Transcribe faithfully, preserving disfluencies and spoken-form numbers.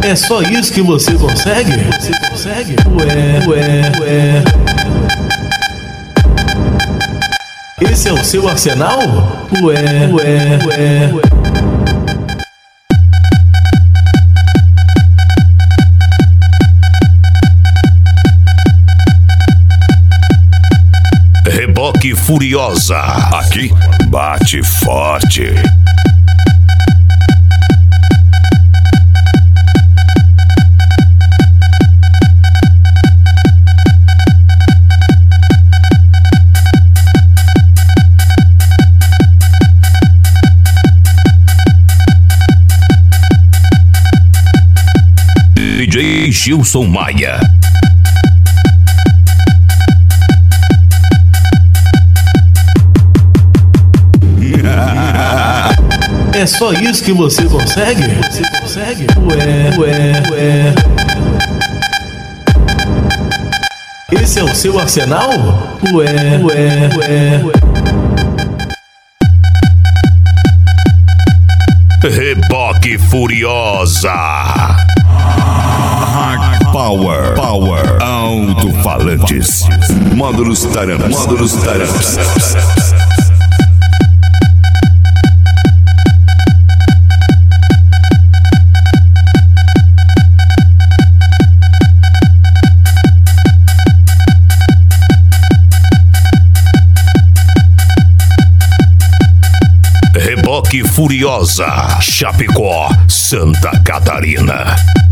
É só isso que você consegue? Você consegue? Ué, ué, ué. Esse é o seu arsenal? Ué, ué, ué, ué. Reboque Furiosa. Aqui bate forte. D J Gilson Maia. É só isso que você consegue? Você consegue? Ué, ué, ué. Esse é o seu arsenal? Ué, ué, ué, ué. Reboque Furiosa. Power, Power, alto-falantes, módulos Taramps, módulos Taramps. Reboque Furiosa, Chapecó, Santa Catarina.